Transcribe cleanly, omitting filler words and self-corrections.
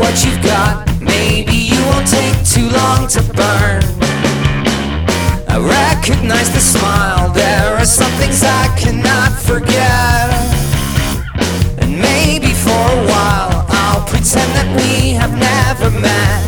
what you've got. Maybe you won't take too long to burn. I recognize the smile. There are some things I cannot forget. And maybe for a while I'll pretend that we have never met.